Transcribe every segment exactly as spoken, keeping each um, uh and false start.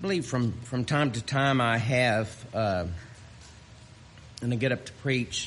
believe from, from time to time I have, uh, and I get up to preach,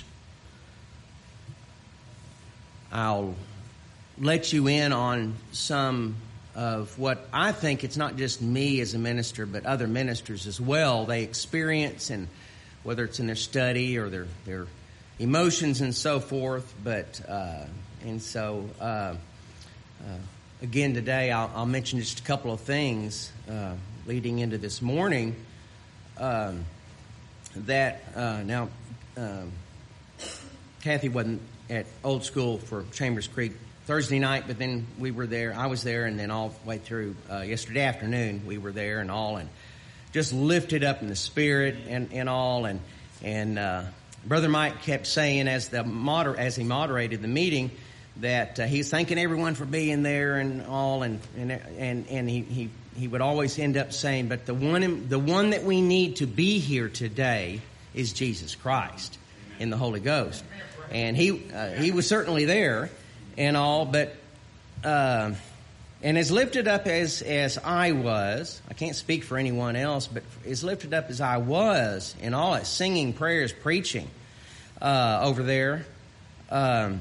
I'll let you in on some of what I think it's not just me as a minister, but other ministers as well. They experience, and whether it's in their study or their their emotions and so forth. But uh, and so uh, uh, again today, I'll, I'll mention just a couple of things uh, leading into this morning. Um, that uh, now, um, Kathy wasn't at Old School for Chambers Creek Thursday night, but then we were there. I was there, and then all the way through uh, yesterday afternoon, we were there and all, and just lifted up in the spirit and, and all. And and uh, Brother Mike kept saying, as the moder- as he moderated the meeting, that uh, he's thanking everyone for being there and all, and and and, and he, he he would always end up saying, but the one the one that we need to be here today is Jesus Christ in the Holy Ghost, and he uh, he was certainly there. And all, but, uh, and as lifted up as, as I was, I can't speak for anyone else, but as lifted up as I was in all that singing, prayers, preaching, uh, over there, um,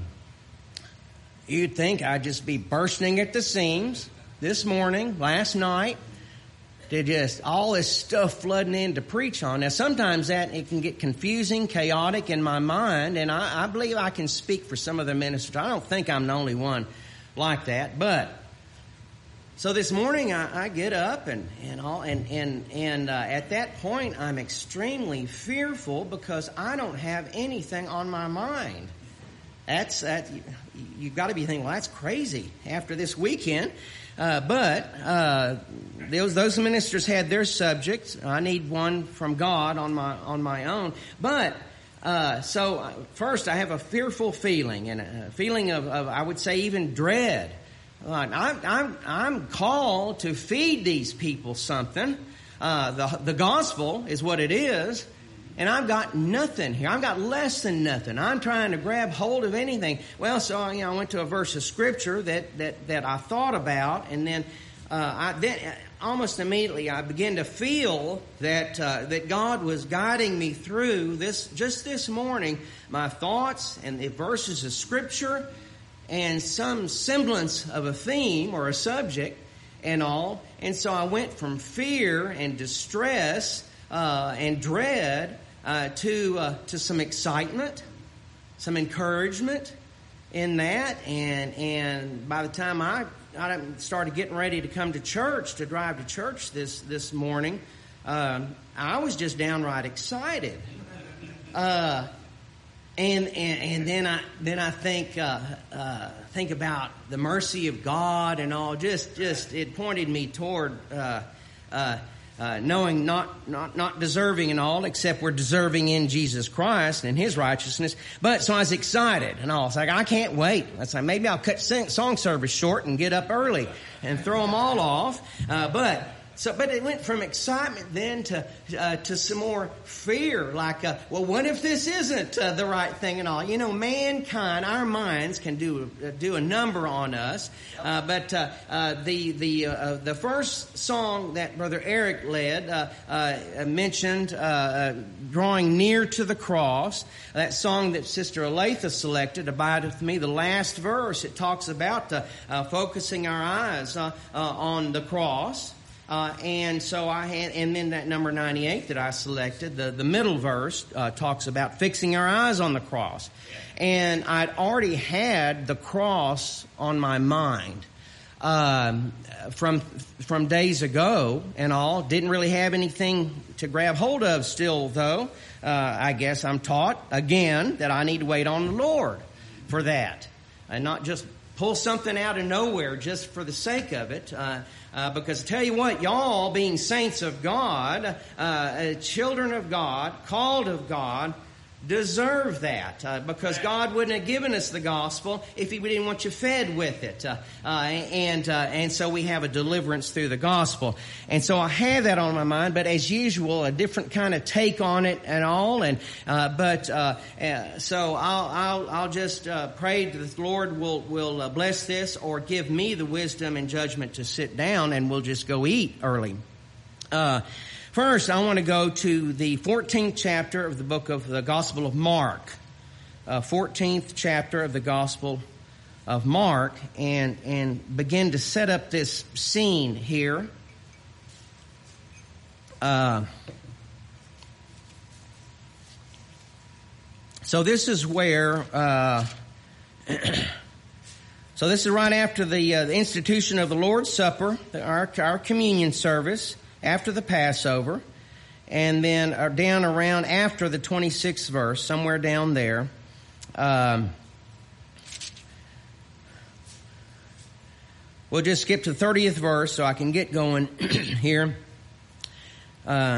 you'd think I'd just be bursting at the seams this morning, last night, to just all this stuff flooding in to preach on. Now, sometimes that it can get confusing, chaotic in my mind, and I, I believe I can speak for some of the ministers. I don't think I'm the only one like that, but so this morning I, I get up and and all, and and and uh, at that point I'm extremely fearful because I don't have anything on my mind. That's that. You, you've got to be thinking, well, that's crazy after this weekend. Uh, but uh, those those ministers had their subjects. I need one from God on my on my own. But uh, so first, I have a fearful feeling, and a feeling of, of I would say even dread. Like I'm I'm I'm called to feed these people something. Uh, the the gospel is what it is. And I've got nothing here. I've got less than nothing. I'm trying to grab hold of anything. Well, so you know, I went to a verse of scripture that that, that I thought about, and then uh, I then almost immediately I began to feel that uh, that God was guiding me through this just this morning. My thoughts and the verses of scripture, and some semblance of a theme or a subject, and all. And so I went from fear and distress uh, and dread. Uh, to uh, to some excitement, some encouragement in that, and and by the time I, I started getting ready to come to church, to drive to church this this morning, um, I was just downright excited. Uh, and, and and then I then I think uh, uh, think about the mercy of God and all. Just just it pointed me toward. Uh, uh, Uh, knowing not, not, not deserving and all, except we're deserving in Jesus Christ and His righteousness. But so I was excited and all. It's like, I can't wait. I was like, maybe I'll cut sing, song service short and get up early and throw them all off. Uh, but, so, but it went from excitement then to, uh, to some more fear. Like, uh, well, what if this isn't uh, the right thing and all? You know, mankind, our minds can do, uh, do a number on us. Uh, but, uh, uh, the, the, uh, the first song that Brother Eric led, uh, uh, mentioned, uh, uh, drawing near to the cross. That song that Sister Aletha selected, Abide With Me, the last verse, it talks about, uh, uh focusing our eyes, uh, uh, on the cross. Uh, and so I had, and then that number ninety-eight that I selected, the, the middle verse, uh, talks about fixing our eyes on the cross. And I'd already had the cross on my mind, um, from, from days ago and all. Didn't really have anything to grab hold of still though. Uh, I guess I'm taught again that I need to wait on the Lord for that and not just pull something out of nowhere just for the sake of it. Uh, uh, because I tell you what, y'all being saints of God, uh, children of God, called of God, deserve that uh, because God wouldn't have given us the gospel if He didn't want you fed with it. Uh, uh, and uh, and so we have a deliverance through the gospel. And so I have that on my mind, but as usual, a different kind of take on it and all. And uh, but uh, uh, so I'll I'll I'll just uh, pray that the Lord will will uh, bless this or give me the wisdom and judgment to sit down, and we'll just go eat early. Uh, first, I want to go to the fourteenth chapter of the book of the Gospel of Mark. Uh, fourteenth chapter of the Gospel of Mark, and, and begin to set up this scene here. Uh, so this is where... Uh, So this is right after the, uh, the institution of the Lord's Supper, the, our, our communion service, after the Passover, and then uh, down around after the twenty-sixth verse, somewhere down there. Um, we'll just skip to the thirtieth verse so I can get going here. Uh,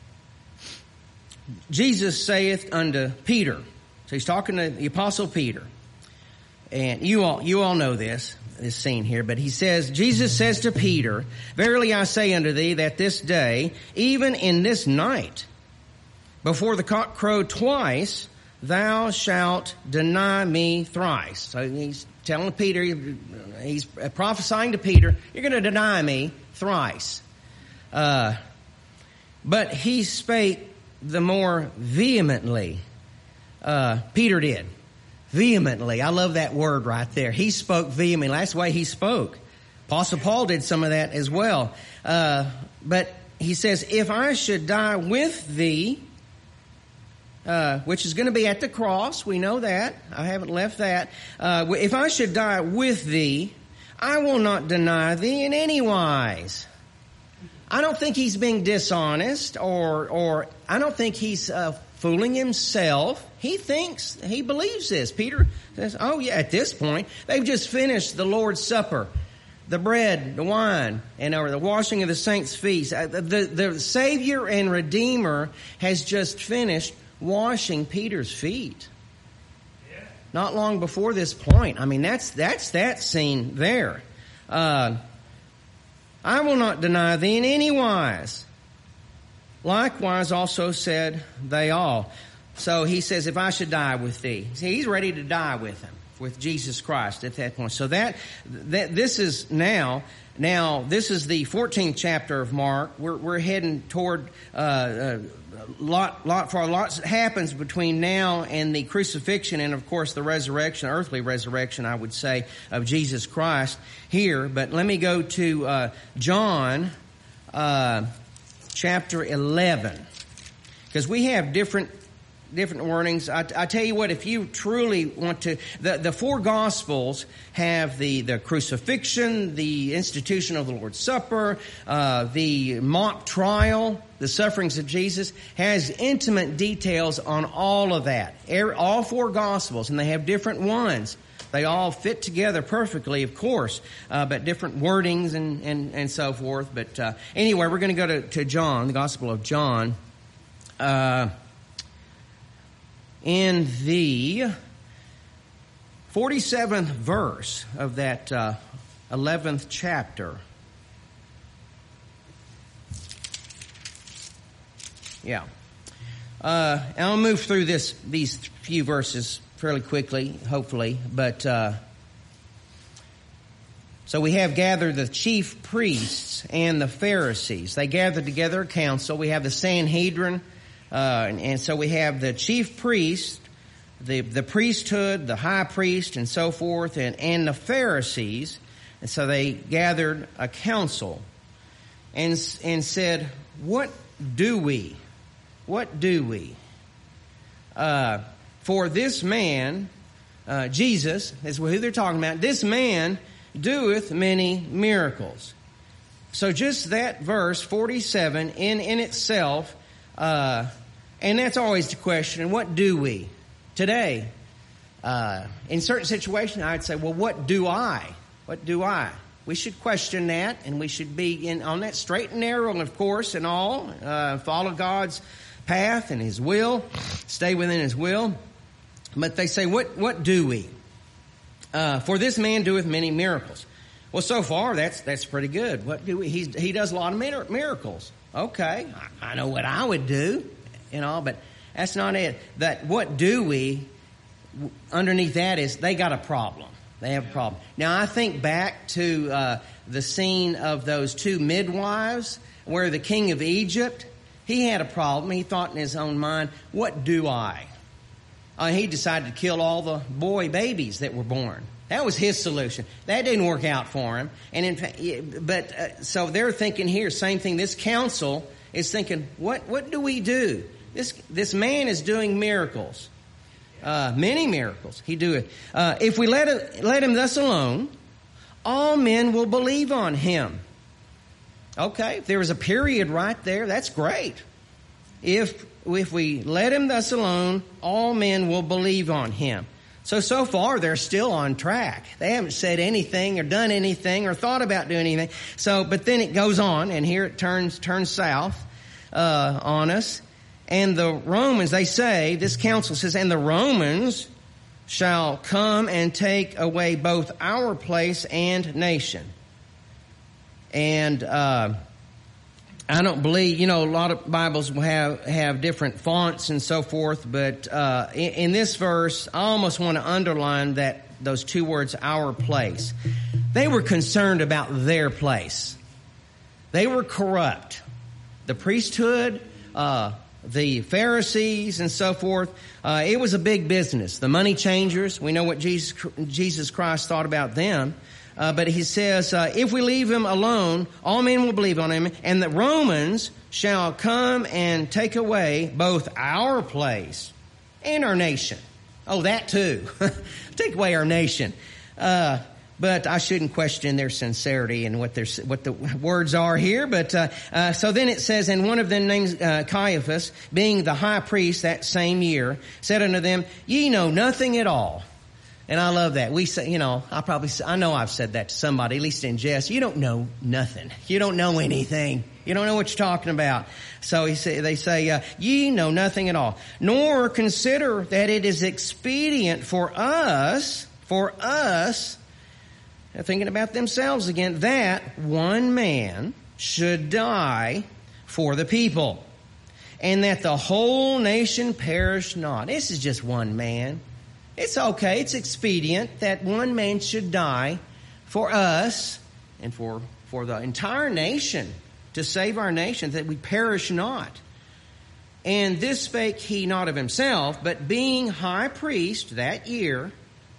Jesus saith unto Peter, so he's talking to the Apostle Peter. And you all, you all know this, this scene here, but he says, Jesus says to Peter, verily I say unto thee that this day, even in this night, before the cock crow twice, thou shalt deny me thrice. So he's telling Peter, he's prophesying to Peter, you're going to deny me thrice. Uh, but he spake the more vehemently. Uh, Peter did. Vehemently. I love that word right there. He spoke vehemently. That's the way he spoke. Apostle Paul did some of that as well. Uh, but he says, if I should die with thee, uh, which is going to be at the cross, we know that. I haven't left that. Uh, if I should die with thee, I will not deny thee in any wise. I don't think he's being dishonest or, or I don't think he's, uh, fooling himself. He thinks, he believes this. Peter says, oh yeah, at this point, they've just finished the Lord's Supper, the bread, the wine, and or the washing of the saints' feet. The, the, the Savior and Redeemer has just finished washing Peter's feet. Yeah. Not long before this point. I mean, that's, that's that scene there. Uh, I will not deny thee in any wise. Likewise also said they all. So he says, if I should die with thee. See, he's ready to die with him, with Jesus Christ at that point. So that, that this is now, now this is the fourteenth chapter of Mark. We're, we're heading toward, uh, uh, lot, lot, for lots happens between now and the crucifixion and of course the resurrection, earthly resurrection, I would say, of Jesus Christ here. But let me go to, uh, John, uh, chapter eleven, because we have different different wordings. I, I tell you what, if you truly want to, the, the four Gospels have the, the crucifixion, the institution of the Lord's Supper, uh, the mock trial, the sufferings of Jesus, has intimate details on all of that. All four Gospels, and they have different ones. They all fit together perfectly, of course, uh, but different wordings and, and, and so forth. But uh, anyway, we're going to go to, to John, the Gospel of John, uh, in the forty-seventh verse of that uh, eleventh chapter. Yeah. Uh, and I'll move through this these few verses fairly quickly, hopefully, but uh, so we have gathered the chief priests and the Pharisees. They gathered together a council. We have the Sanhedrin, uh, and, and so we have the chief priest, the the priesthood, the high priest, and so forth, and, and the Pharisees. And so they gathered a council and and said, "What do we? What do we?" Uh, For this man, uh, Jesus, is who they're talking about, this man doeth many miracles. So just that verse, forty-seven, in, in itself, uh, and that's always the question, what do we today? Uh, in certain situations, I'd say, well, what do I? What do I? We should question that, and we should be in on that straight and narrow, of course, and all, uh, follow God's path and His will, stay within His will. But they say, what, what do we? Uh, for this man doeth many miracles. Well, so far, that's, that's pretty good. What do we? He's, he does a lot of miracles. Okay. I, I know what I would do, you know, but that's not it. That, what do we? Underneath that is they got a problem. They have a problem. Now, I think back to, uh, the scene of those two midwives where the king of Egypt, he had a problem. He thought in his own mind, what do I? Uh, he decided to kill all the boy babies that were born. That was his solution. That didn't work out for him. And in fact, but uh, so they're thinking here, same thing. This council is thinking, what what do we do? This this man is doing miracles, uh, many miracles. He do it. Uh, if we let it, let him thus alone, all men will believe on him. Okay, if there was a period right there, that's great. If if we let him thus alone, all men will believe on him. So, so far, they're still on track. They haven't said anything or done anything or thought about doing anything. So, but then it goes on, and here it turns turns south uh, on us. And the Romans, they say, this council says, and the Romans shall come and take away both our place and nation. And uh I don't believe, you know, a lot of Bibles will have, have different fonts and so forth, but uh in, in this verse, I almost want to underline that those two words, our place. They were concerned about their place. They were corrupt. The priesthood, uh the Pharisees and so forth, uh it was a big business. The money changers, we know what Jesus Jesus Christ thought about them. Uh, but he says, uh, if we leave him alone, all men will believe on him, and the Romans shall come and take away both our place and our nation. Oh, that too. Take away our nation. Uh, but I shouldn't question their sincerity and what their what the words are here. But uh, uh, so then it says, and one of them named uh, Caiaphas, being the high priest that same year, said unto them, ye know nothing at all. And I love that. We say, you know, I probably, I know I've said that to somebody, at least in jest. You don't know nothing. You don't know anything. You don't know what you're talking about. So he say, they say, uh, ye know nothing at all, nor consider that it is expedient for us, for us, they're thinking about themselves again, that one man should die for the people, and that the whole nation perish not. This is just one man. It's okay, it's expedient that one man should die for us and for, for the entire nation, to save our nation, that we perish not. And this spake he not of himself, but being high priest that year,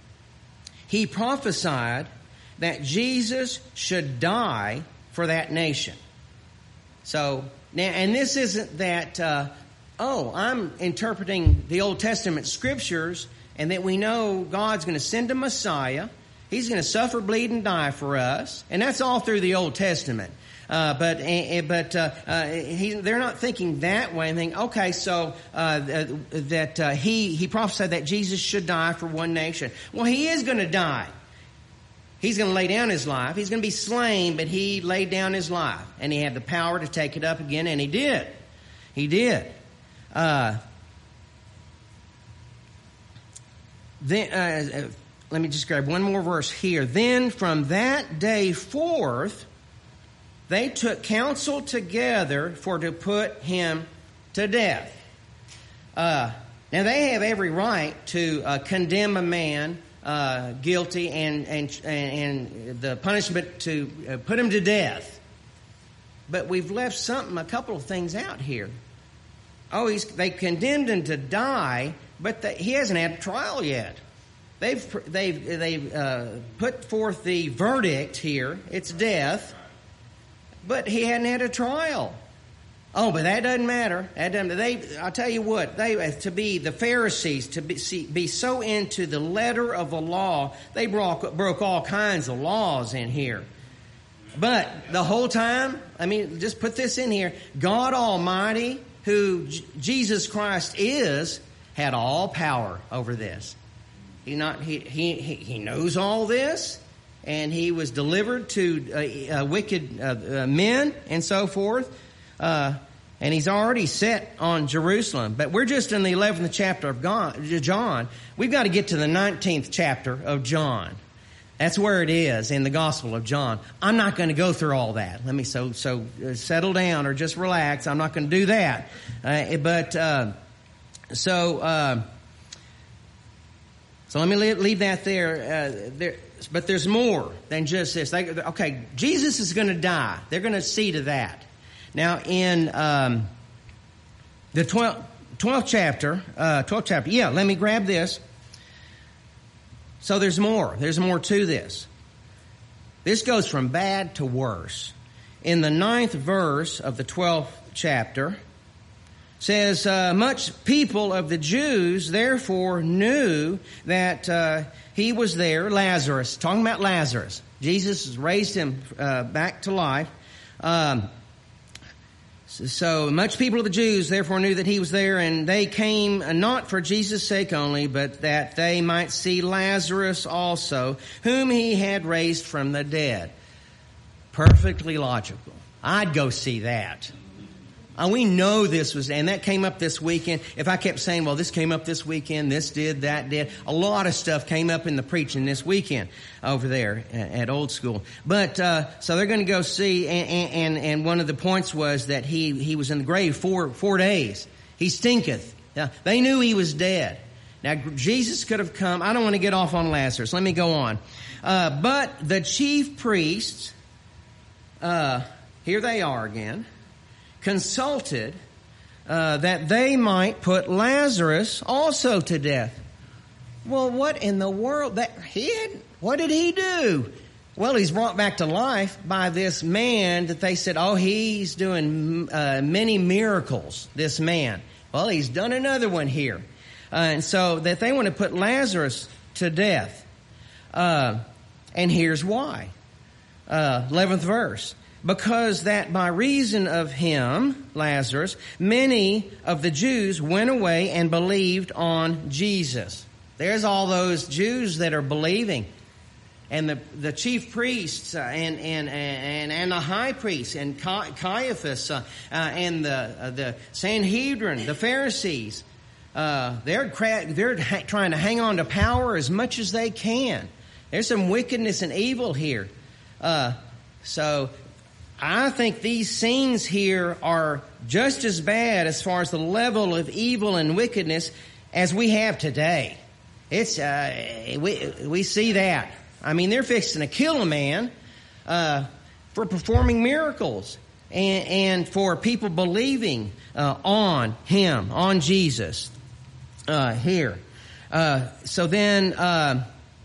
he prophesied that Jesus should die for that nation. So, now, and this isn't that, uh, oh, I'm interpreting the Old Testament scriptures and that we know God's going to send a Messiah. He's going to suffer, bleed, and die for us. And that's all through the Old Testament. Uh, but uh, but uh, uh, he, they're not thinking that way. And think, okay, so uh, that uh, he he prophesied that Jesus should die for one nation. Well, he is going to die. He's going to lay down his life. He's going to be slain, but he laid down his life, and he had the power to take it up again, and he did. He did. Uh, Then, uh, let me just grab one more verse here. Then from that day forth, they took counsel together for to put him to death. Uh, now they have every right to uh, condemn a man uh, guilty and, and and the punishment to uh, put him to death. But we've left something, a couple of things out here. Oh, he's, they condemned him to die. But the, he hasn't had a trial yet. They've they've they've uh, put forth the verdict here. It's death, but he hadn't had a trial. Oh, but that doesn't matter. That doesn't. They, I'll tell you what. They to be the Pharisees to be see, be so into the letter of the law. They broke broke all kinds of laws in here. But the whole time, I mean, just put this in here. God Almighty, who J- Jesus Christ is, had all power over this. He not he he he knows all this, and he was delivered to uh, uh, wicked uh, uh, men and so forth, uh, and he's already set on Jerusalem. But we're just in the eleventh chapter of John. We've got to get to the nineteenth chapter of John. That's where it is in the Gospel of John. I'm not going to go through all that. Let me so so uh, settle down or just relax. I'm not going to do that. Uh, but. Uh, So, uh, so let me leave, leave that there. Uh, there. But there's more than just this. They, okay, Jesus is going to die. They're going to see to that. Now, in um, the twelfth, twelfth chapter, uh, twelfth chapter, yeah, let me grab this. So there's more. There's more to this. This goes from bad to worse. In the ninth verse of the twelfth chapter, says, uh, much people of the Jews therefore knew that uh, he was there, Lazarus, talking about Lazarus. Jesus raised him uh, back to life. Um, so much people of the Jews therefore knew that he was there, and they came not for Jesus' sake only, but that they might see Lazarus also, whom he had raised from the dead. Perfectly logical. I'd go see that. Uh, we know this was, and that came up this weekend. If I kept saying, well, this came up this weekend, this did, that did. A lot of stuff came up in the preaching this weekend over there at Old School. But, uh, so they're going to go see, and, and, and one of the points was that he, he was in the grave four, four days. He stinketh. Now, they knew he was dead. Now, Jesus could have come. I don't want to get off on Lazarus. Let me go on. Uh, but the chief priests, uh, here they are again, consulted uh, that they might put Lazarus also to death. Well, what in the world? That he had, what did he do? Well, he's brought back to life by this man that they said, oh, he's doing uh, many miracles, this man. Well, he's done another one here. Uh, and so that they want to put Lazarus to death. Uh, and here's why. Uh, eleventh verse. Because that by reason of him, Lazarus, many of the Jews went away and believed on Jesus. There's all those Jews that are believing. And the, the chief priests uh, and, and, and, and the high priests and Caiaphas uh, uh, and the, uh, the Sanhedrin, the Pharisees, uh, they're, cra- they're ha- trying to hang on to power as much as they can. There's some wickedness and evil here. Uh, so... I think these scenes here are just as bad as far as the level of evil and wickedness as we have today. It's uh, we we see that. I mean, they're fixing to kill a man uh, for performing miracles and, and for people believing uh, on him, on Jesus. Uh, here, uh, so then, uh,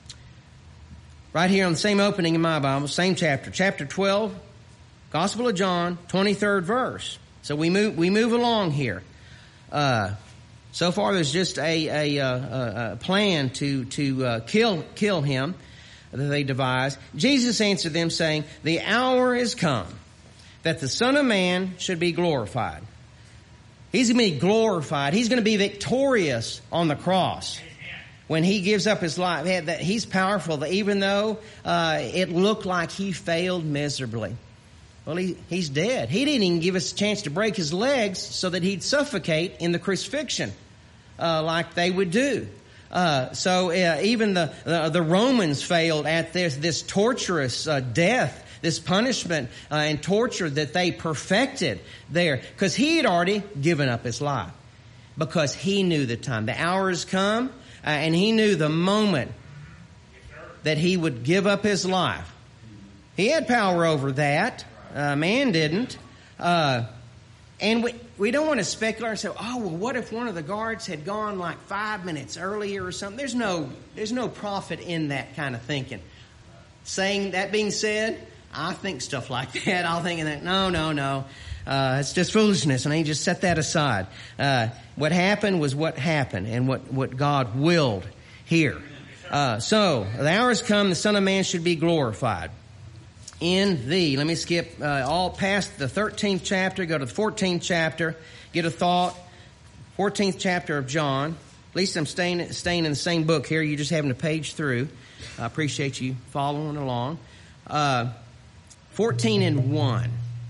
right here on the same opening in my Bible, same chapter, chapter twelve. Gospel of John, twenty-third verse. So we move we move along here. Uh, so far, there's just a a, a, a plan to to uh, kill kill him that they devised. Jesus answered them, saying, "The hour is come that the Son of Man should be glorified." He's going to be glorified. He's going to be victorious on the cross when he gives up his life. He's powerful, even though uh, it looked like he failed miserably. Well, he, he's dead. He didn't even give us a chance to break his legs so that he'd suffocate in the crucifixion uh, like they would do. Uh, so uh, even the, the the Romans failed at this, this torturous uh, death, this punishment uh, and torture that they perfected there, because he had already given up his life, because he knew the time. The hour has come, uh, and he knew the moment that he would give up his life. He had power over that. Uh, man didn't. Uh, and we, we don't want to speculate and say, oh, well, what if one of the guards had gone like five minutes earlier or something? There's no, there's no profit in that kind of thinking. Saying that being said, I think stuff like that. I'll think of that. No, no, no. Uh, it's just foolishness, and I just set that aside. Uh, what happened was what happened, and what, what God willed here. Uh, so, the hour has come, the Son of Man should be glorified. In thee. Let me skip uh, all past the thirteenth chapter, go to the fourteenth chapter, get a thought. fourteenth chapter of John. At least I'm staying, staying in the same book here. You're just having to page through. I appreciate you following along. Uh, fourteen and one.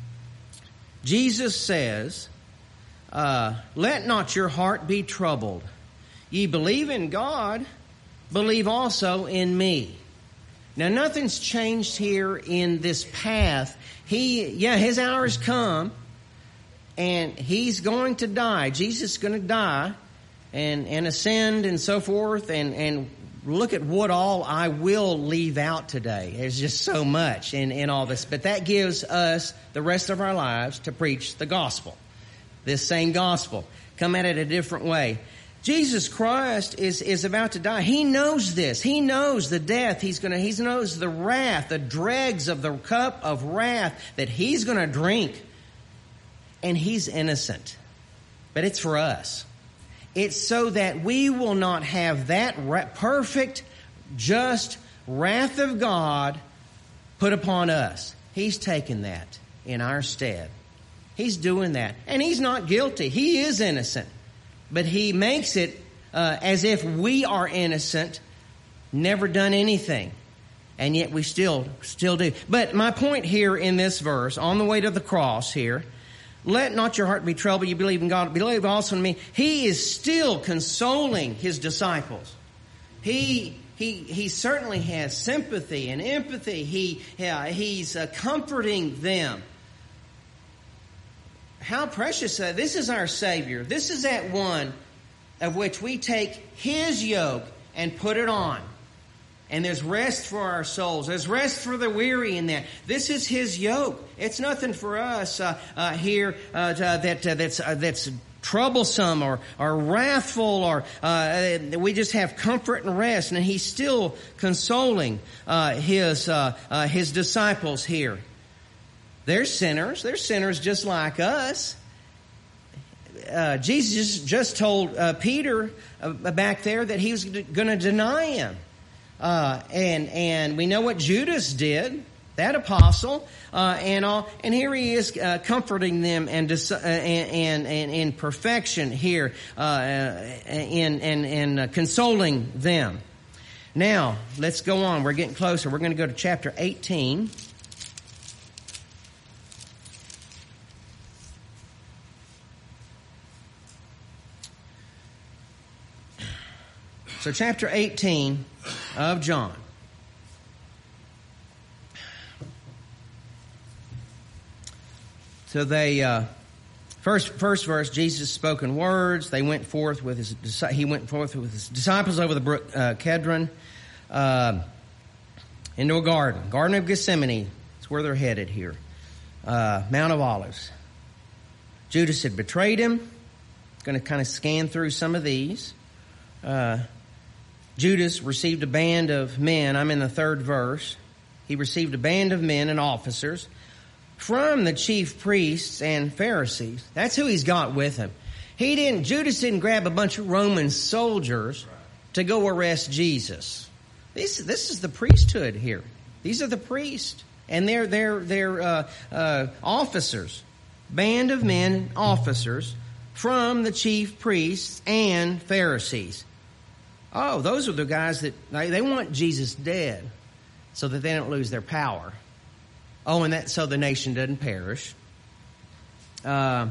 Jesus says, uh, let not your heart be troubled. Ye believe in God, believe also in me. Now, nothing's changed here in this path. He, yeah, his hour has come, and he's going to die. Jesus is going to die and, and ascend and so forth, and, and look at what all I will leave out today. There's just so much in, in all this. But that gives us the rest of our lives to preach the gospel. This same gospel. Come at it a different way. Jesus Christ is, is about to die. He knows this. He knows the death. He's gonna, he knows the wrath, the dregs of the cup of wrath that he's gonna drink. And he's innocent. But it's for us. It's so that we will not have that ra- perfect, just wrath of God put upon us. He's taken that in our stead. He's doing that. And he's not guilty. He is innocent. But he makes it uh, as if we are innocent, never done anything. And yet we still, still do. But my point here in this verse, on the way to the cross here, let not your heart be troubled. You believe in God, believe also in me. He is still consoling his disciples. He he he certainly has sympathy and empathy. He uh, he's uh, comforting them. How precious uh, this is our Savior. This is that one of which we take his yoke and put it on. And there's rest for our souls. There's rest for the weary in that. This is his yoke. It's nothing for us uh, uh, here uh, that uh, that's uh, that's troublesome or or wrathful, or uh, we just have comfort and rest. And he's still consoling uh, his uh, uh, his disciples here. They're sinners. They're sinners just like us. Uh, Jesus just told uh, Peter uh, back there that he was going to deny him. Uh, and, and we know what Judas did, that apostle, uh, and all, and here he is, uh, comforting them and, dis- uh, and, and, and in perfection here, uh, in, and, and uh, consoling them. Now, let's go on. We're getting closer. We're going to go to chapter eighteen. So chapter eighteen of John. So they, uh, first first verse, Jesus' spoken words. They went forth with his he went forth with his disciples over the brook uh, Kedron, uh, into a garden, Garden of Gethsemane. That's where they're headed here, uh, Mount of Olives. Judas had betrayed him. Going to kind of scan through some of these. Uh, Judas received a band of men. I'm in the third verse. He received a band of men and officers from the chief priests and Pharisees. That's who he's got with him. He didn't, Judas didn't grab a bunch of Roman soldiers to go arrest Jesus. This, this is the priesthood here. These are the priests. And they're, they're, they're, uh, uh, officers. Band of men, officers from the chief priests and Pharisees. Oh, those are the guys that, they, they want Jesus dead so that they don't lose their power. Oh, and that so the nation doesn't perish. Uh,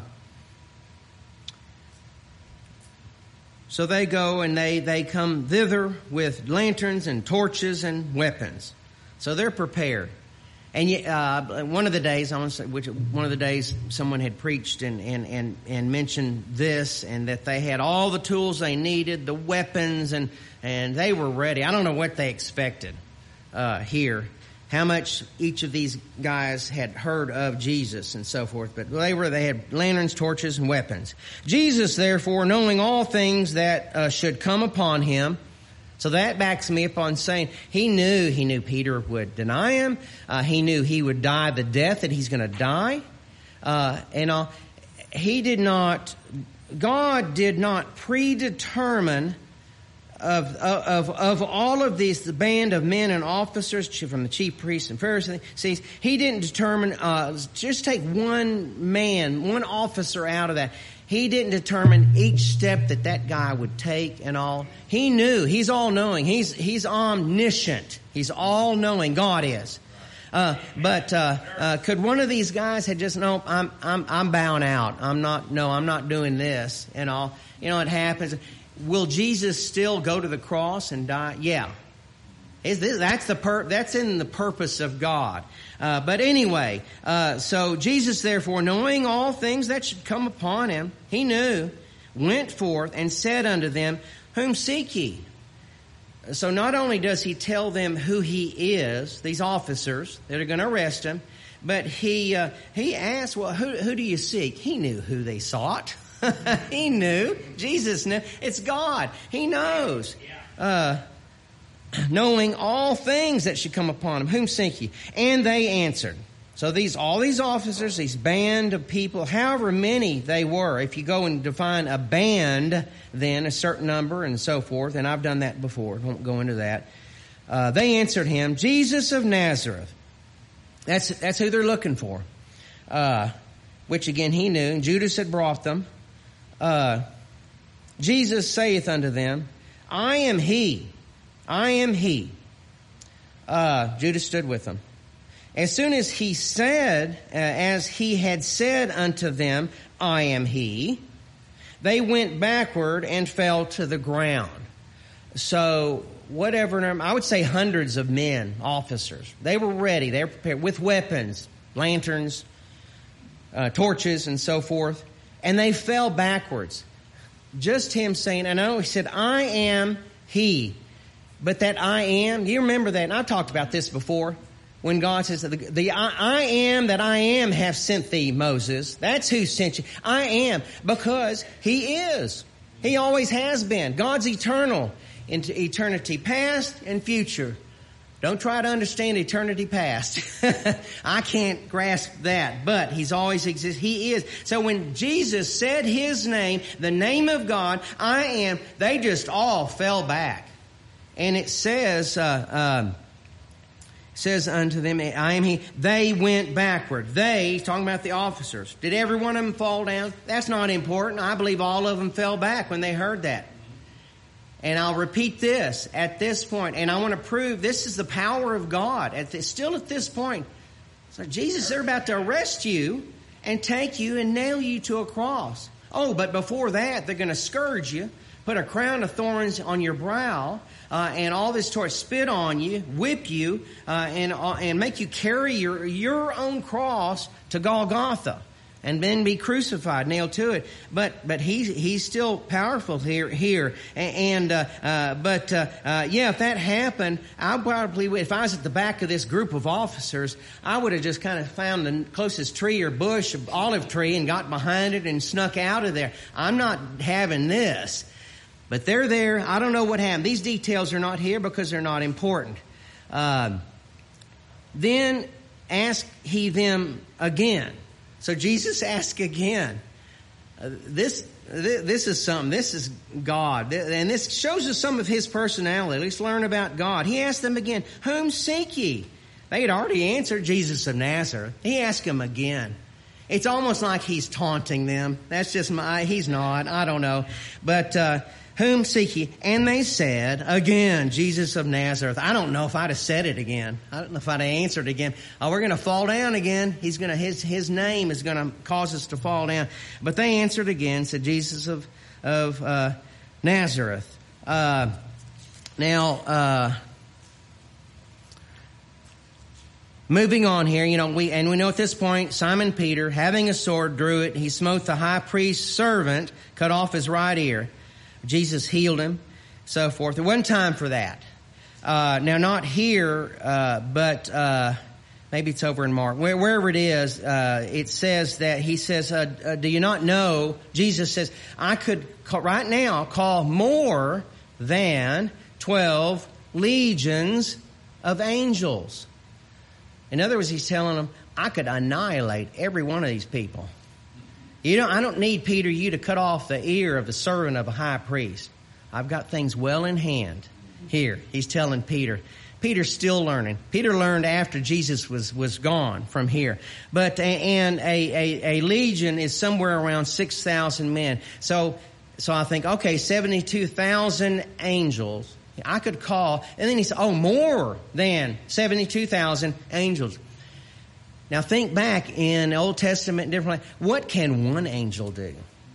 so they go and they, they come thither with lanterns and torches and weapons. So they're prepared. And uh, one of the days, I want to say, which one of the days, someone had preached and, and, and, and mentioned this, and that they had all the tools they needed, the weapons, and and they were ready. I don't know what they expected uh, here, how much each of these guys had heard of Jesus and so forth, but they were they had lanterns, torches, and weapons. Jesus, therefore, knowing all things that uh, should come upon him. So that backs me up on saying he knew, he knew Peter would deny him. Uh, he knew he would die the death that he's going to die. Uh, and uh, he did not, God did not predetermine of, of, of all of these, the band of men and officers from the chief priests and Pharisees. He didn't determine, uh, just take one man, one officer out of that. He didn't determine each step that that guy would take and all. He knew. He's all-knowing. He's he's omniscient. He's all-knowing. God is. Uh, but uh, uh, could one of these guys have just no? I'm I'm I'm bowing out. I'm not. No, I'm not doing this and all. You know, it happens. Will Jesus still go to the cross and die? Yeah. Is this, that's the pur- that's in the purpose of God. Uh, but anyway, uh, so Jesus, therefore, knowing all things that should come upon him, he knew, went forth and said unto them, whom seek ye? so not only does he tell them who he is, these officers that are going to arrest him, but he uh, he asks, well, who, who do you seek? He knew who they sought. He knew. Jesus knew. It's God. He knows. Uh, knowing all things that should come upon him. Whom seek ye? And they answered. So these, all these officers, these band of people, however many they were, if you go and define a band, then a certain number and so forth, and I've done that before, won't go into that. Uh, they answered him, Jesus of Nazareth. That's, that's who they're looking for. Uh, which again he knew, and Judas had brought them. Uh, Jesus saith unto them, I am he. I am he. Uh, Judas stood with them. As soon as he said, uh, as he had said unto them, I am he, they went backward and fell to the ground. So, whatever number, I would say hundreds of men, officers. They were ready. They were prepared with weapons, lanterns, uh, torches, and so forth. And they fell backwards. Just him saying, I know he said, I am he. But that I am, you remember that, and I've talked about this before. When God says, the, the I, I am that I am have sent thee, Moses. That's who sent you. I am, because he is. He always has been. God's eternal into eternity past and future. Don't try to understand eternity past. I can't grasp that, but he's always existed. He is. So when Jesus said his name, the name of God, I am, they just all fell back. And it says, uh, um, says unto them, I am he. They went backward. They, talking about the officers. Did every one of them fall down? That's not important. I believe all of them fell back when they heard that. And I'll repeat this at this point, and I want to prove this is the power of God. At this, still at this point, so Jesus, they're about to arrest you and take you and nail you to a cross. Oh, but before that, they're going to scourge you, put a crown of thorns on your brow, uh, and all this torch, spit on you, whip you, uh, and uh, and make you carry your your own cross to Golgotha, and then be crucified, nailed to it. But but he's he's still powerful here here. And uh, uh, but uh, uh, yeah, if that happened, I probably would, if I was at the back of this group of officers, I would have just kind of found the closest tree or bush, olive tree, and got behind it and snuck out of there. I'm not having this. But they're there. I don't know what happened. These details are not here because they're not important. Uh, then asked he them again. So Jesus asked again. Uh, this, th- this is something. This is God. And this shows us some of his personality. Let's learn about God. He asked them again, whom seek ye? They had already answered, Jesus of Nazareth. He asked them again. It's almost like he's taunting them. That's just my, he's not. I don't know. But, uh, whom seek ye? And they said, again, Jesus of Nazareth. I don't know if I'd have said it again. I don't know if I'd have answered again. Oh, we're going to fall down again. He's going to, his, his name is going to cause us to fall down. But they answered again, said Jesus of, of, uh, Nazareth. Uh, now, uh, moving on here, you know, we, and we know at this point, Simon Peter, having a sword, drew it. He smote the high priest's servant, cut off his right ear. Jesus healed him, so forth. There wasn't time for that. Uh, now, not here, uh, but uh, maybe it's over in Mark. Where, wherever it is, uh, it says that he says, uh, uh, do you not know, Jesus says, I could call, right now call more than twelve legions of angels. In other words, he's telling them, I could annihilate every one of these people. You know, I don't need, Peter, you to cut off the ear of the servant of a high priest. I've got things well in hand. Here, he's telling Peter. Peter's still learning. Peter learned after Jesus was, was gone from here. But, and a, a, a legion is somewhere around six thousand men. So, so I think, okay, seventy-two thousand angels. I could call, and then he said, oh, more than seventy-two thousand angels. Now think back in the Old Testament, different. What can one angel do?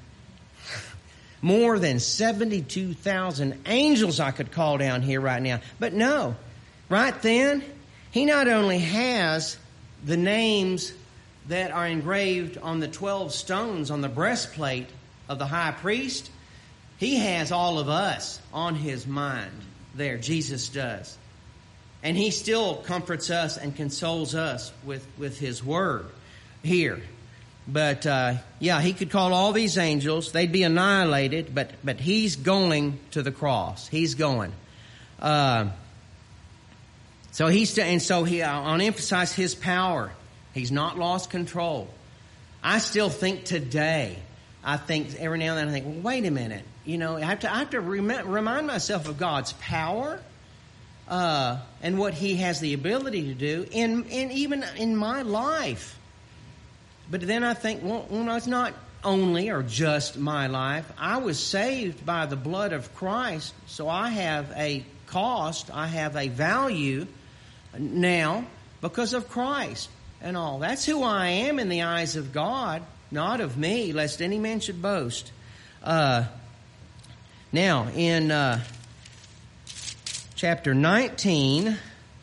More than seventy-two thousand angels I could call down here right now. But no, right then, he not only has the names that are engraved on the twelve stones on the breastplate of the high priest, he has all of us on his mind. there. Jesus does. And he still comforts us and consoles us with, with his word here. But, uh, yeah, he could call all these angels. They'd be annihilated, but, but he's going to the cross. He's going. Uh, so he's, to, and so he, I want to emphasize his power. He's not lost control. I still think today, I think every now and then I think, well, wait a minute. You know, I have to, I have to rem- remind myself of God's power, uh, and what he has the ability to do in, in even in my life. But then I think, well, well, it's not only or just my life. I was saved by the blood of Christ, so I have a cost, I have a value now because of Christ and all. That's who I am in the eyes of God, not of me, lest any man should boast. Uh, now, in uh, chapter nineteen,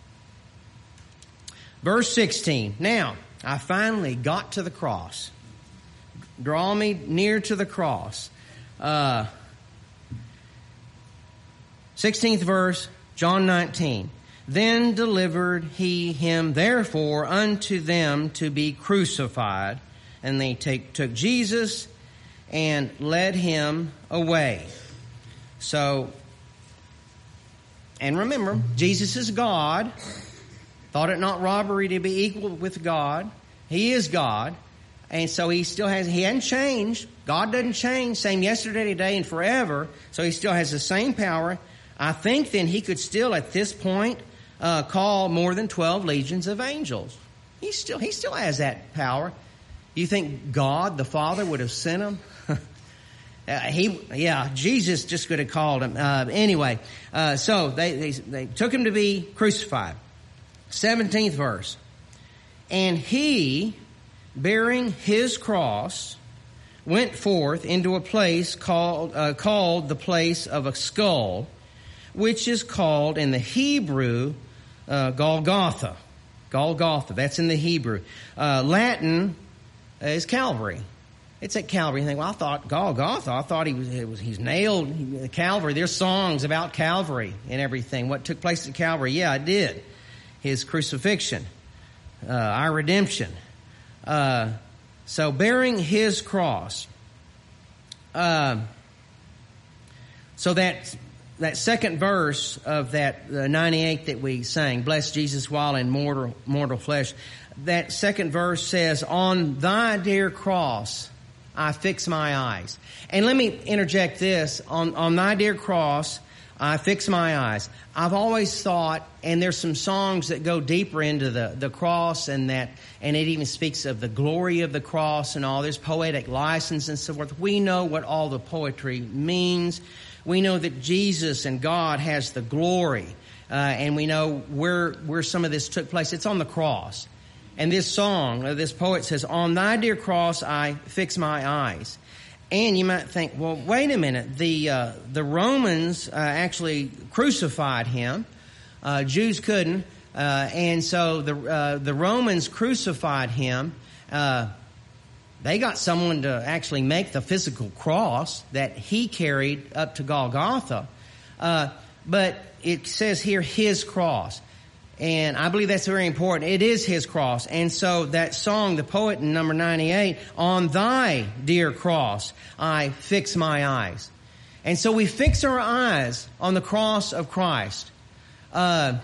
verse sixteen. Now, I finally got to the cross. Draw me near to the cross. Uh, sixteenth verse, John nineteen. Then delivered he him therefore unto them to be crucified. And they take, took Jesus and led him away. So, and remember, Jesus is God. Thought it not robbery to be equal with God. He is God. And so he still has, he hasn't changed. God doesn't change. Same yesterday, today, and forever. So he still has the same power. I think then he could still at this point uh, call more than twelve legions of angels. He still, he still has that power. You think God, the Father, would have sent him? uh, he, yeah, Jesus just could have called him. Uh, anyway, uh, so they, they, they took him to be crucified. seventeenth verse. And he, bearing his cross, went forth into a place called uh, called the place of a skull, which is called in the Hebrew uh, Golgotha. Golgotha, that's in the Hebrew. Uh, Latin is Calvary. It's at Calvary. You think, well, I thought Golgotha. I thought he was, it was he's nailed. He, Calvary. There's songs about Calvary and everything. What took place at Calvary? Yeah, it did. His crucifixion, uh, our redemption. Uh, so bearing his cross. Uh, so that that second verse of that uh, ninety-eight that we sang, bless Jesus while in mortal mortal flesh. That second verse says, on thy dear cross I fix my eyes. And let me interject this, on, on thy dear cross I fix my eyes. I've always thought, and there's some songs that go deeper into the, the cross and that, and it even speaks of the glory of the cross and all. There's poetic license and so forth. We know what all the poetry means. We know that Jesus and God has the glory, uh, and we know where, where some of this took place. It's on the cross. And this song, uh, this poet says, on thy dear cross I fix my eyes. And you might think, well, wait a minute. The uh, the Romans uh, actually crucified him. Uh, Jews couldn't, uh, and so the uh, the Romans crucified him. Uh, they got someone to actually make the physical cross that he carried up to Golgotha. Uh, but it says here his cross. And I believe that's very important. It is his cross. And so that song, the poet in number ninety-eight, on thy dear cross, I fix my eyes. And so we fix our eyes on the cross of Christ. Uh,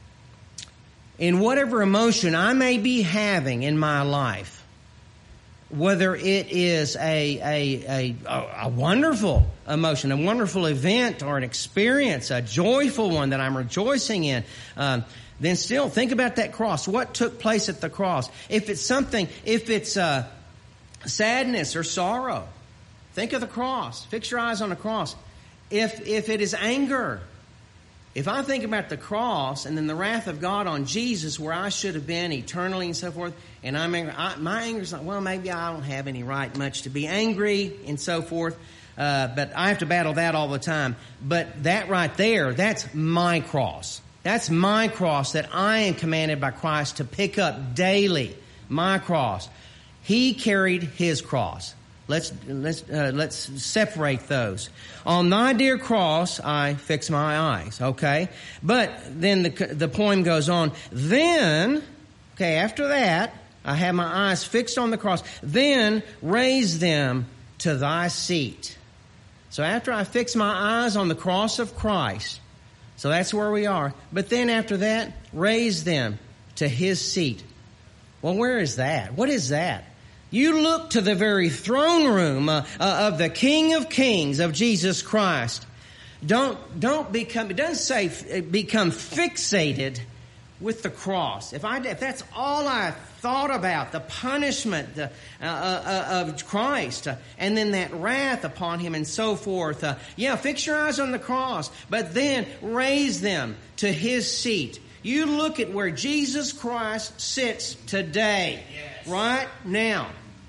in whatever emotion I may be having in my life, whether it is a, a, a, a wonderful emotion, a wonderful event or an experience, a joyful one that I'm rejoicing in, um, then still think about that cross. What took place at the cross? If it's something, if it's uh, sadness or sorrow, think of the cross. Fix your eyes on the cross. If if it is anger, if I think about the cross and then the wrath of God on Jesus, where I should have been eternally and so forth, and I'm angry, I, my anger is like, well, maybe I don't have any right much to be angry and so forth. Uh, but I have to battle that all the time. But that right there, that's my cross. That's my cross that I am commanded by Christ to pick up daily. My cross. He carried his cross. Let's let's uh, let's separate those. On thy dear cross, I fix my eyes. Okay, but then the the poem goes on. Then, okay, after that, I have my eyes fixed on the cross. Then raise them to thy seat. So after I fix my eyes on the cross of Christ, so that's where we are. But then after that, raise them to his seat. Well, where is that? What is that? You look to the very throne room uh, uh, of the King of Kings, of Jesus Christ. Don't, don't become, it doesn't say become fixated with the cross. If I, if that's all I thought about, the punishment the, uh, uh, of Christ, uh, and then that wrath upon him and so forth. Uh, yeah, fix your eyes on the cross, but then raise them to his seat. You look at where Jesus Christ sits today, yes. Right now.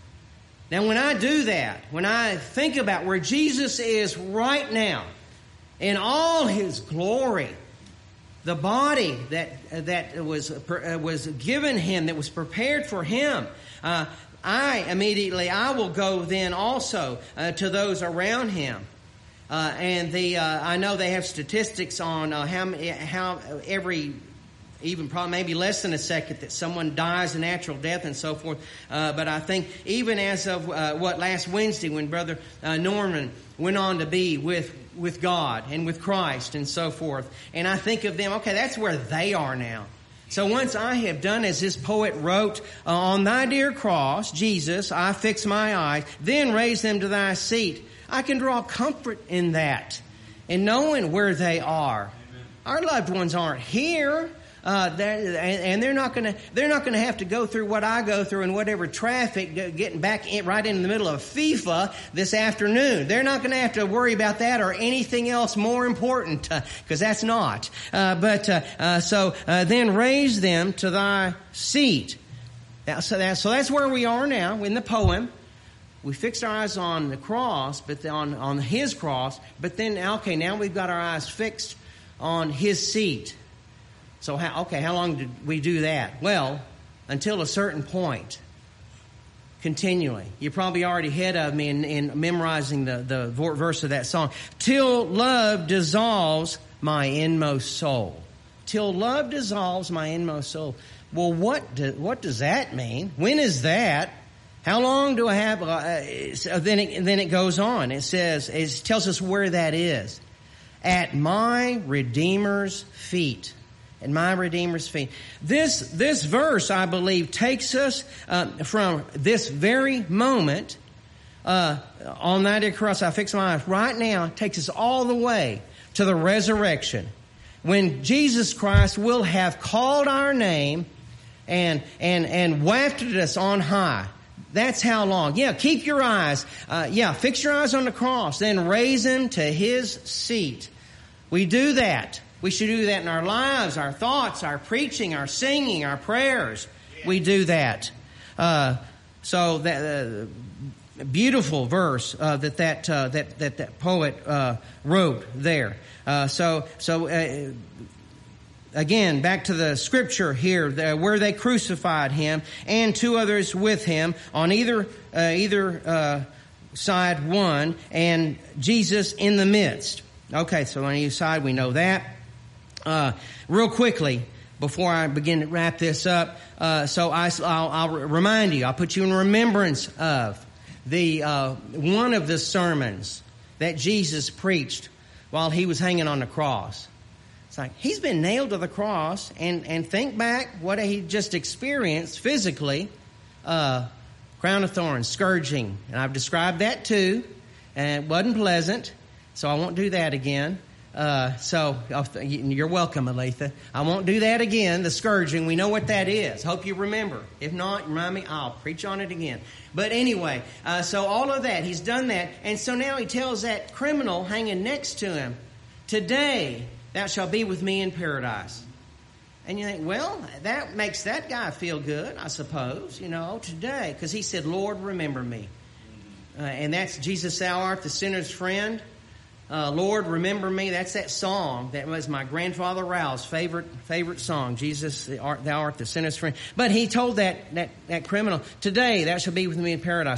Now, when I do that, when I think about where Jesus is right now, in all his glory, the body that that was uh, was given him, that was prepared for him, uh, I immediately I will go then also uh, to those around him, uh, and the uh, I know they have statistics on uh, how how every. Even probably maybe less than a second that someone dies a natural death and so forth. Uh, but I think even as of uh, what last Wednesday when Brother uh, Norman went on to be with with God and with Christ and so forth. And I think of them, okay, that's where they are now. So once I have done as this poet wrote, uh, on thy dear cross, Jesus, I fix my eyes, then raise them to thy seat. I can draw comfort in that, in knowing where they are. Amen. Our loved ones aren't here. Uh, and they're not going to they're not going to have to go through what I go through in whatever traffic, getting back in, right in the middle of FIFA this afternoon. They're not going to have to worry about that or anything else more important, because uh, that's not. Uh, but uh, uh, so uh, then raise them to thy seat. Now, so, that, so that's where we are now in the poem. We fixed our eyes on the cross, but on on his cross. But then, okay, now we've got our eyes fixed on his seat. So, how, okay, how long did we do that? Well, until a certain point, continually. You're probably already ahead of me in, in memorizing the, the verse of that song. Till love dissolves my inmost soul. Till love dissolves my inmost soul. Well, what do, what does that mean? When is that? How long do I have? Uh, so then, it, then it goes on. It says, it tells us where that is. At my Redeemer's feet. At my Redeemer's feet. This, this verse, I believe, takes us uh, from this very moment, uh, on that dear cross, I fix my eyes, right now, takes us all the way to the resurrection, when Jesus Christ will have called our name and, and, and wafted us on high. That's how long. Yeah, keep your eyes, uh, yeah, fix your eyes on the cross, then raise them to his seat. We do that. We should do that in our lives, our thoughts, our preaching, our singing, our prayers. Yeah. We do that. Uh, so that uh, beautiful verse uh, that that, uh, that that that poet uh, wrote there. Uh, so so uh, again, back to the scripture here, the, where they crucified him, and two others with him on either uh, either uh, side, one, and Jesus in the midst. Okay, so on either side, we know that. Uh, real quickly, before I begin to wrap this up, uh, so I, I'll, I'll remind you, I'll put you in remembrance of the, uh, one of the sermons that Jesus preached while he was hanging on the cross. It's like, he's been nailed to the cross, and, and think back what he just experienced physically, uh, crown of thorns, scourging, and I've described that too, and it wasn't pleasant, so I won't do that again. Uh, so you're welcome, Aletha. I won't do that again. The scourging, we know what that is. Hope you remember. If not, remind me. I'll preach on it again. But anyway, uh, so all of that, he's done that. And so now he tells that criminal hanging next to him, today thou shalt be with me in paradise. And you think, well, that makes that guy feel good, I suppose, you know, today. Because he said, Lord, remember me. Uh, and that's Jesus, thou art the sinner's friend. Uh, Lord, remember me. That's that song that was my grandfather Rao's favorite favorite song. Jesus, thou art the sinner's friend. But he told that, that, that criminal, today thou shalt be with me in paradise.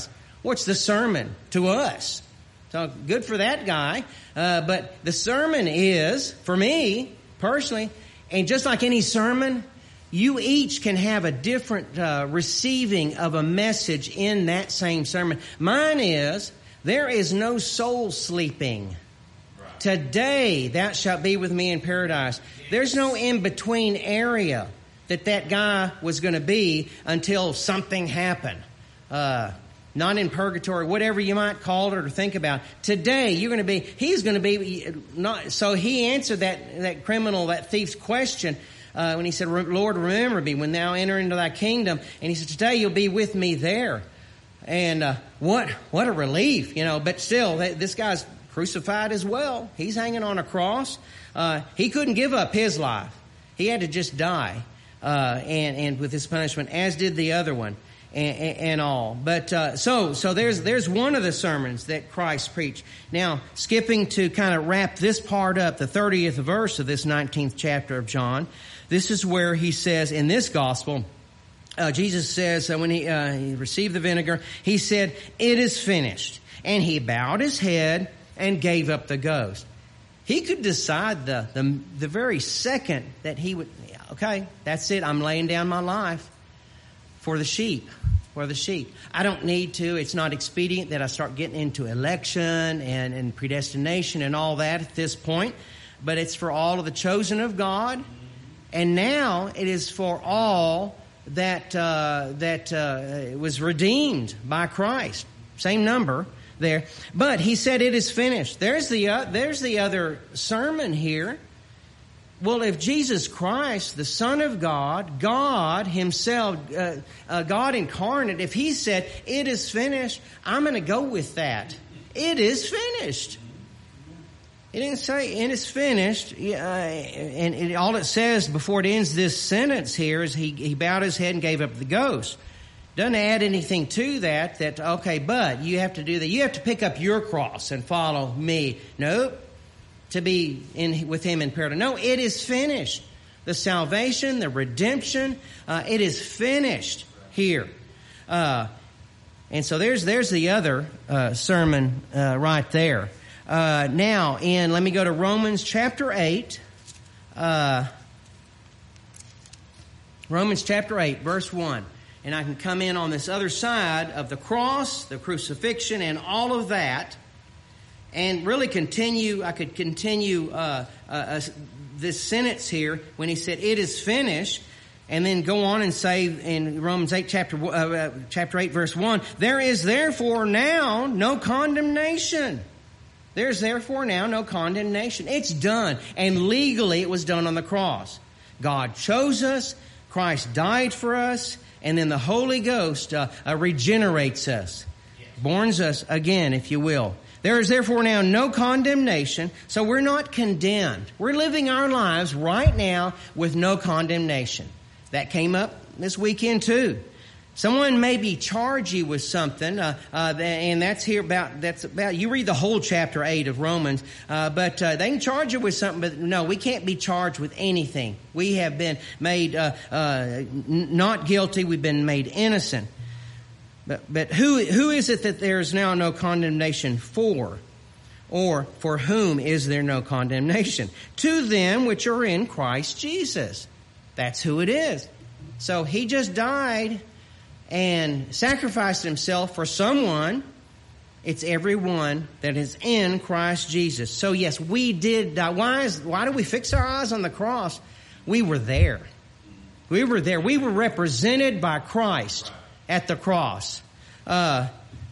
What's the sermon to us? So good for that guy. Uh, but the sermon is, for me, personally, and just like any sermon, you each can have a different uh, receiving of a message in that same sermon. Mine is, there is no soul sleeping. Right. Today thou shalt be with me in paradise. Yes. There's no in-between area that that guy was going to be until something happened. Uh, not in purgatory, whatever you might call it or think about. Today, you're going to be, he's going to be, not, so he answered that, that criminal, that thief's question, uh, when he said, Lord, remember me when thou enter into thy kingdom. And he said, today you'll be with me there. And, uh, what, what a relief, you know, but still, this guy's crucified as well. He's hanging on a cross. Uh, he couldn't give up his life. He had to just die, uh, and, and with his punishment, as did the other one. And, and, and all, but uh, so so there's there's one of the sermons that Christ preached. Now, skipping to kind of wrap this part up, the thirtieth verse of this nineteenth chapter of John. This is where he says in this gospel, uh, Jesus says uh, when he, uh, he received the vinegar, he said, "It is finished," and he bowed his head and gave up the ghost. He could decide the the the very second that he would, okay, that's it. I'm laying down my life for the sheep. For the sheep. I don't need to. It's not expedient that I start getting into election and, and predestination and all that at this point. But it's for all of the chosen of God. And now it is for all that uh, that uh, was redeemed by Christ. Same number there. But he said it is finished. There's the uh, there's the other sermon here. Well, if Jesus Christ, the Son of God, God himself, uh, uh, God incarnate, if he said, it is finished, I'm going to go with that. It is finished. It didn't say it is finished. Uh, and it, all it says before it ends this sentence here is he, he bowed his head and gave up the ghost. Doesn't add anything to that, that, okay, but you have to do that. You have to pick up your cross and follow me. Nope. To be in with him in paradise. No, it is finished. The salvation, the redemption, uh, it is finished here. Uh, and so there's there's the other uh, sermon uh, right there. Uh, now, in let me go to Romans chapter eight. Uh, Romans chapter eight, verse one. And I can come in on this other side of the cross, the crucifixion, and all of that. And really continue, I could continue uh, uh, uh, this sentence here when he said, it is finished, and then go on and say in Romans eight, chapter, uh, chapter eight, verse one, there is therefore now no condemnation. There's therefore now no condemnation. It's done. And legally it was done on the cross. God chose us, Christ died for us, and then the Holy Ghost uh, uh, regenerates us, borns us again, if you will. There is therefore now no condemnation, so we're not condemned. We're living our lives right now with no condemnation. That came up this weekend too. Someone maybe charge you with something, uh, uh, and that's here about, that's about, you read the whole chapter eight of Romans, uh, but uh, they can charge you with something, but no, we can't be charged with anything. We have been made uh, uh, not guilty, we've been made innocent. But, but who, who is it that there is now no condemnation for? Or for whom is there no condemnation? To them which are in Christ Jesus. That's who it is. So he just died and sacrificed himself for someone. It's everyone that is in Christ Jesus. So yes, we did die. Why is, why do we fix our eyes on the cross? We were there. We were there. We were represented by Christ at the cross. Uh,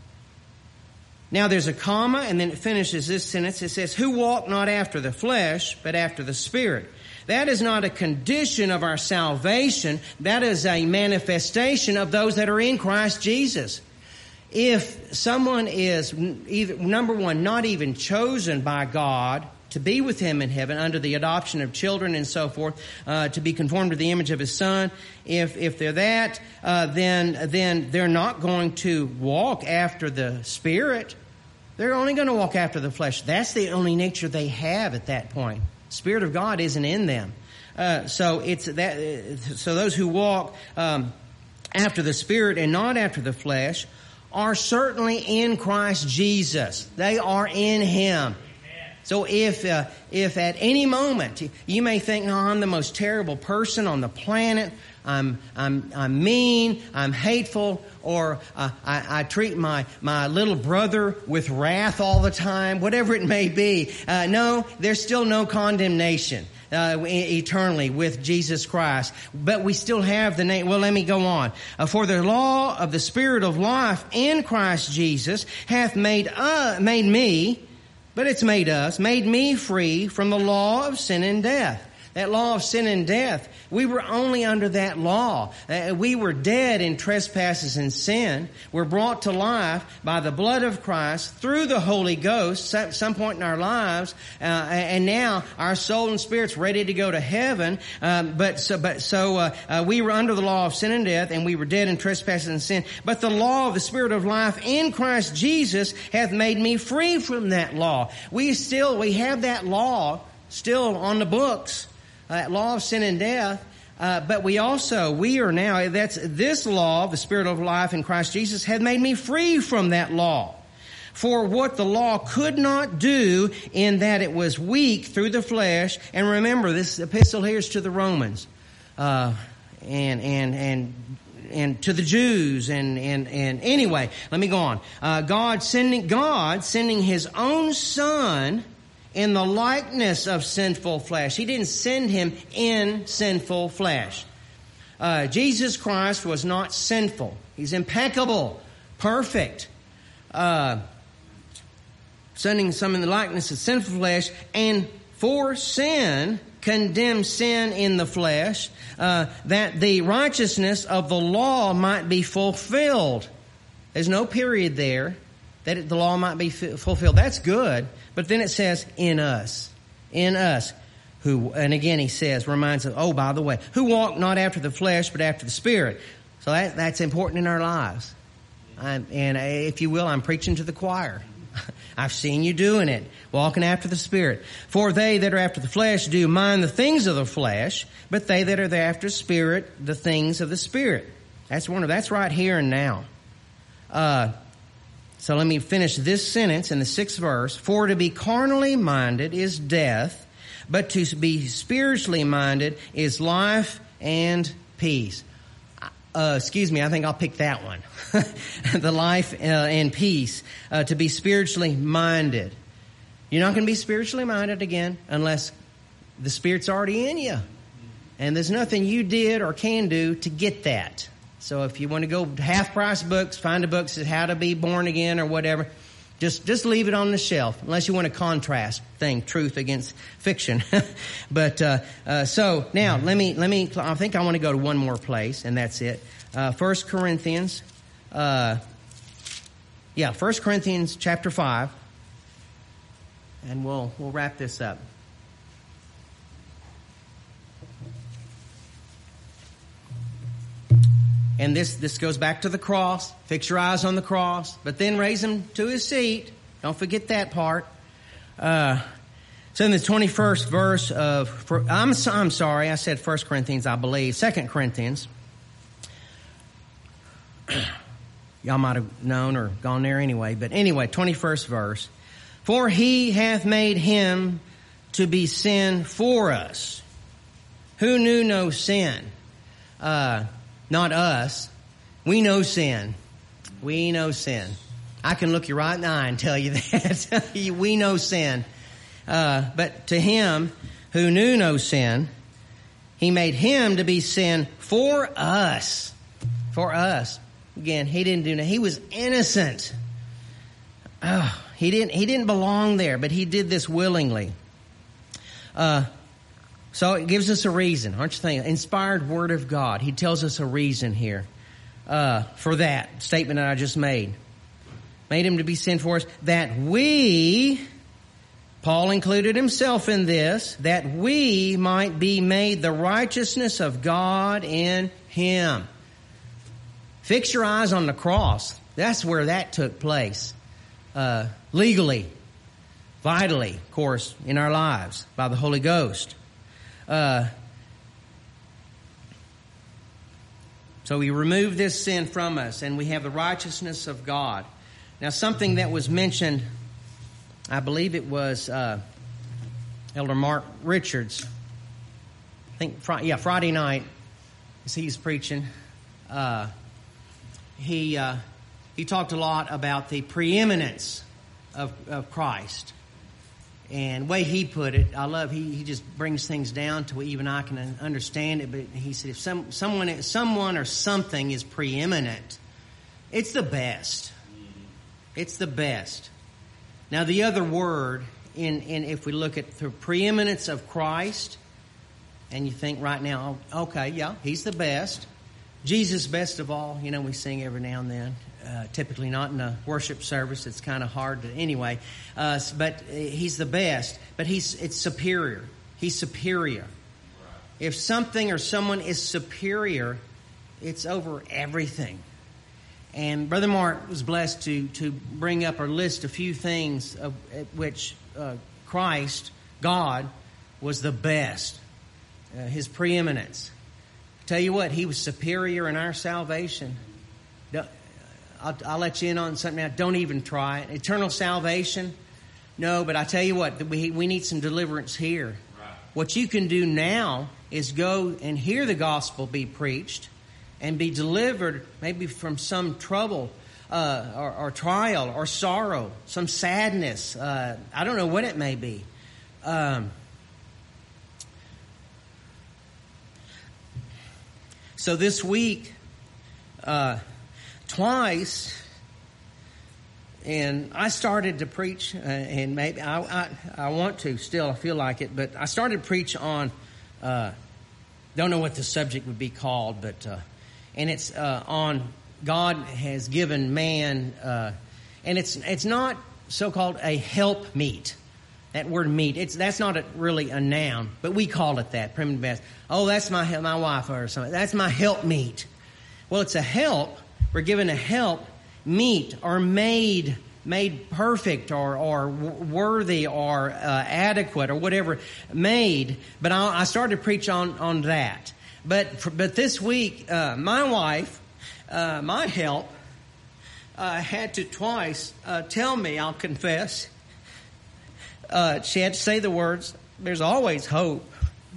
now there's a comma, and then it finishes this sentence. It says, who walk not after the flesh, but after the Spirit. That is not a condition of our salvation. That is a manifestation of those that are in Christ Jesus. If someone is, either, number one, not even chosen by God to be with him in heaven under the adoption of children and so forth, uh, to be conformed to the image of his Son. If if they're that, uh, then then they're not going to walk after the Spirit. They're only going to walk after the flesh. That's the only nature they have at that point. Spirit of God isn't in them. Uh, so it's that. So those who walk um, after the Spirit and not after the flesh are certainly in Christ Jesus. They are in Him. So if uh, if at any moment you may think, no, I'm the most terrible person on the planet, I'm I'm I'm mean, I'm hateful, or uh, I, I treat my my little brother with wrath all the time, whatever it may be. Uh, no, there's still no condemnation uh, eternally with Jesus Christ. But we still have the name. Well, let me go on. Uh, For the law of the Spirit of life in Christ Jesus hath made uh, made me. But it's made us, made me free from the law of sin and death. That law of sin and death, we were only under that law. Uh, we were dead in trespasses and sin. We're brought to life by the blood of Christ through the Holy Ghost at some point in our lives. Uh, and now our soul and spirit's ready to go to heaven. Um, but so, but so uh, uh, we were under the law of sin and death, and we were dead in trespasses and sin. But the law of the Spirit of life in Christ Jesus hath made me free from that law. We still, we have that law still on the books. Uh, law of sin and death, uh, but we also, we are now, that's this law, the Spirit of life in Christ Jesus, had made me free from that law. For what the law could not do in that it was weak through the flesh, and remember, this epistle here is to the Romans, uh, and, and, and, and to the Jews, and, and, and anyway, let me go on. Uh, God sending, God sending His own Son in the likeness of sinful flesh. He didn't send Him in sinful flesh. Uh, Jesus Christ was not sinful. He's impeccable, perfect. Uh, sending some in the likeness of sinful flesh, and for sin, condemned sin in the flesh, uh, that the righteousness of the law might be fulfilled. There's no period there. That the law might be fulfilled. That's good. But then it says, in us. In us. Who, and again he says, reminds us, oh, by the way, who walk not after the flesh, but after the Spirit. So that, that's important in our lives. I'm, and if you will, I'm preaching to the choir. I've seen you doing it, walking after the Spirit. For they that are after the flesh do mind the things of the flesh, but they that are after Spirit, the things of the Spirit. That's one of, that's right here and now. Uh, So let me finish this sentence in the sixth verse. For to be carnally minded is death, but to be spiritually minded is life and peace. Uh, excuse me, I think I'll pick that one. The life uh, and peace. Uh, to be spiritually minded. You're not going to be spiritually minded again unless the Spirit's already in you. And there's nothing you did or can do to get that. So if you want to go half-price books, find a book that says how to be born again or whatever, just just leave it on the shelf, unless you want to contrast thing, truth against fiction. But uh, uh, so now let me let me. I think I want to go to one more place, and that's it. Uh, First Corinthians, uh, yeah, First Corinthians chapter five, and we'll we'll wrap this up. And this, this goes back to the cross. Fix your eyes on the cross, but then raise him to his seat. Don't forget that part. Uh, so in the twenty-first verse of, for, I'm, I'm sorry, I said First Corinthians, I believe. Second Corinthians. Y'all might have known or gone there anyway. But anyway, twenty-first verse. For he hath made him to be sin for us, who knew no sin. Uh, Not us. We know sin. We know sin. I can look you right in the eye and tell you that. We know sin. Uh, but to him who knew no sin, he made him to be sin for us. For us. Again, he didn't do that. He was innocent. Oh, he didn't, he didn't belong there, but he did this willingly. Uh, So it gives us a reason, aren't you thinking? Inspired Word of God. He tells us a reason here uh, for that statement that I just made. Made him to be sin for us, that we, Paul included himself in this, that we might be made the righteousness of God in him. Fix your eyes on the cross. That's where that took place. Uh, legally, vitally, of course, in our lives by the Holy Ghost. Uh, So He removed this sin from us, and we have the righteousness of God. Now, something that was mentioned, I believe it was uh, Elder Mark Richards. I think, yeah, Friday night, as he's preaching, uh, he uh, he talked a lot about the preeminence of, of Christ. And the way he put it, I love, he, he just brings things down to where even I can understand it. But he said if some someone someone or something is preeminent, it's the best. It's the best. Now the other word, in, in if we look at the preeminence of Christ, and you think right now, okay, yeah, He's the best. Jesus best of all. You know, we sing every now and then. Uh, typically not in a worship service. It's kind of hard to anyway. Uh, but He's the best. But He's it's superior. He's superior. If something or someone is superior, it's over everything. And Brother Mark was blessed to to bring up or list a few things of at which uh, Christ, God, was the best. Uh, his preeminence. Tell you what, He was superior in our salvation. I'll, I'll let you in on something now. Don't even try it. Eternal salvation? No, but I tell you what, we, we need some deliverance here. Right. What you can do now is go and hear the gospel be preached and be delivered maybe from some trouble uh, or, or trial or sorrow, some sadness. Uh, I don't know what it may be. Um, so this week... Uh, Twice, and I started to preach, uh, and maybe I, I I want to still, I feel like it, but I started to preach on, uh, don't know what the subject would be called, but, uh, and it's uh, on God has given man, uh, and it's it's not so-called a help meet. That word meet, it's that's not a, really a noun, but we call it that, primitive Baptist. Oh, that's my my wife or something. That's my help meet. Well, it's a help. We're given a help meet or made made perfect or or worthy or uh, adequate or whatever made. But I, I started to preach on on that. But for, but this week, uh, my wife, uh, my help, uh, had to twice uh, tell me. I'll confess. Uh, she had to say the words, "There's always hope."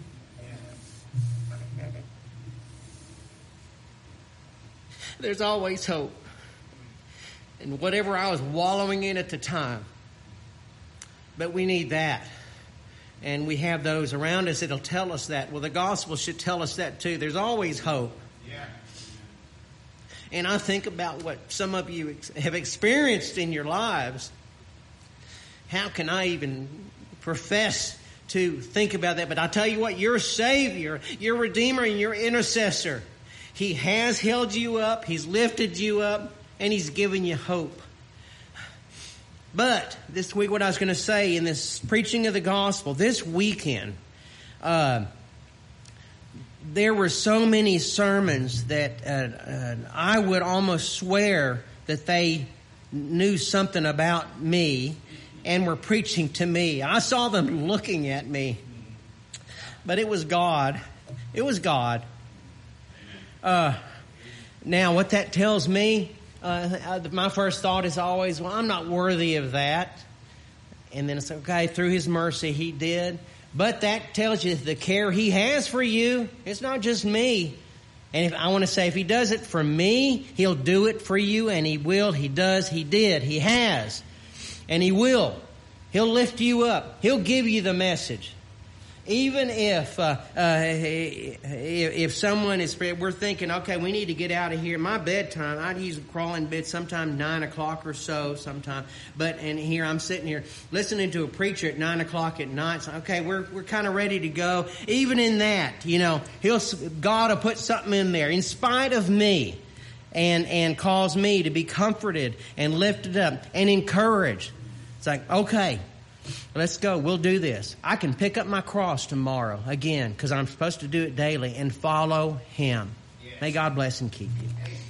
There's always hope. And whatever I was wallowing in at the time. But we need that. And we have those around us that'll tell us that. Well, the gospel should tell us that too. There's always hope. Yeah. And I think about what some of you ex- have experienced in your lives. How can I even profess to think about that? But I tell you what, your Savior, your Redeemer, and your Intercessor, He has held you up, He's lifted you up, and He's given you hope. But this week, what I was going to say in this preaching of the gospel, this weekend, uh, there were so many sermons that uh, uh, I would almost swear that they knew something about me and were preaching to me. I saw them looking at me. But it was God. It was God. Uh, now, what that tells me, uh, my first thought is always, well, I'm not worthy of that. And then it's okay, through His mercy, He did. But that tells you the care He has for you. It's not just me. And if I want to say, if He does it for me, He'll do it for you, and He will. He does. He did. He has. And He will. He'll lift you up. He'll give you the message. Even if uh, uh, if someone is, we're thinking, okay, we need to get out of here. My bedtime, I'd usually crawl in bed sometime nine o'clock or so, sometime. But and here I'm sitting here listening to a preacher at nine o'clock at night. So, okay, we're we're kind of ready to go. Even in that, you know, He'll God will put something in there in spite of me, and and cause me to be comforted and lifted up and encouraged. It's like, okay, let's go. We'll do this. I can pick up my cross tomorrow again because I'm supposed to do it daily and follow Him. Yes. May God bless and keep you.